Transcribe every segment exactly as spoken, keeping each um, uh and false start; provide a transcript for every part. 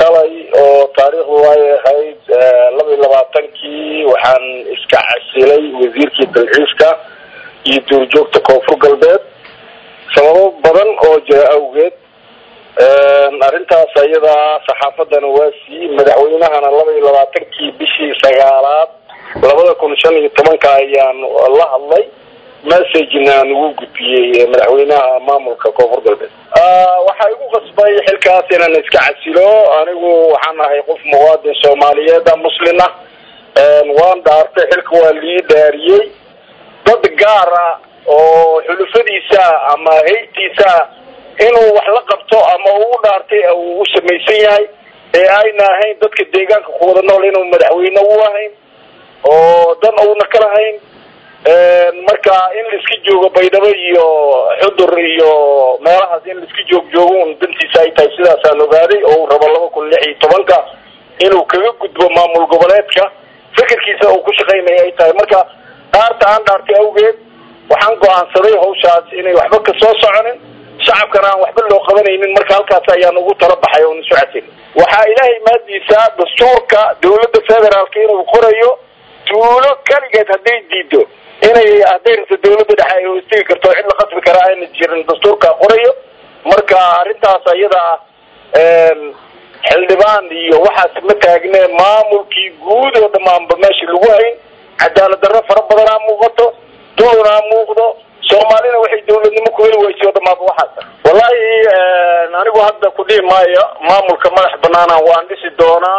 shalay oo taariikhdu ay ahayd laba iyo labaatankii waxaan iska casilay wasiirkii dalxiiska iyo duurjoogta koonfur galbeed sababo badan oo jira awgeed arrintaas ayada saxaafadana waa sii madaxweynahana laba iyo labaatankii bishii sagaalaad labada kun shan iyo tobanka ayaan la hadlay message-na ugu gudbiyay madaxweynaha maamulka koonfur galbeed waxa igu qasbay xilkaas inaan iska casilo anigu waxaan ahay qof muwaadin Soomaaliyeed muslim ah waan dhaartay xilka waa lii daariyay dad gaar ah oo xulufadiisa ama haytiisa inuu wax la qabto ama uu dhaartay uu sameeysan yahay ee ayna ahayn dadka deegaanka ku wada nool inuu madaxweyne u ahayn oo dan uu kala hayn marka in la iska joogo baydhabo iyo xudur iyo meelahaas in la iska joog joogo dantiisa ay tahay sidaas aan ogaaday oo rabo laba kun lix iyo tobanka inuu kaga gudbo maamul goboleedka fikirkiisa uu ku shaqeynay ay tahay marka dhaarta aan dhaartay awgeed waxaan go'aansaday hawshaas inay waxba ka soo soconin shacabkana aan waxba loo qabanaynin marka halkaas ayaan ugu tala baxay oo nusactin waxa ilaahay maadiisa dastuurka dawladda federaalka inuu qorayo tuulo kaligeed haday diido inay adeerta dawladda dhexe ay hoostigi karto cid la qasbi kara ayna jirin dastuurka qorayo marka arrintaas ayada ee xildhibaan iyo waxaas ma taagnee maamulkii guud oo dhamaanba meesha lagu hayn cadaalad darro fara badan aan muuqato dowlad aan muuqdo Soomaalina waxay dawladnimo ku heli wayso dhamaanba waxaas wallahi anigu hadda ku dhiimaayo maamulka madax banaana waan dhisi doonaa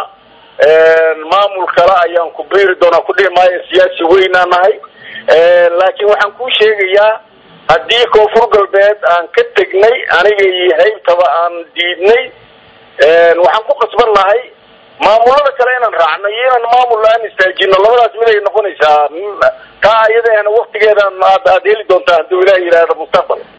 maamul kala ayaan ku biiri doonaa ku dhiimaayo siyaasi weynaan nahay laakiin waxaan ku sheegayaa hadii koonfur galbeed aan ka tagnay aniga iyo haybtaba aan diidnay waxaan ku qasban lahay maamulada kale inaan raacno inaan maamul aan istaajino labadaas mid ay noqonaysaa ka ayada waqtigeeda aad heli doontaa hadii Ilaahay yiraahdo mustaqbal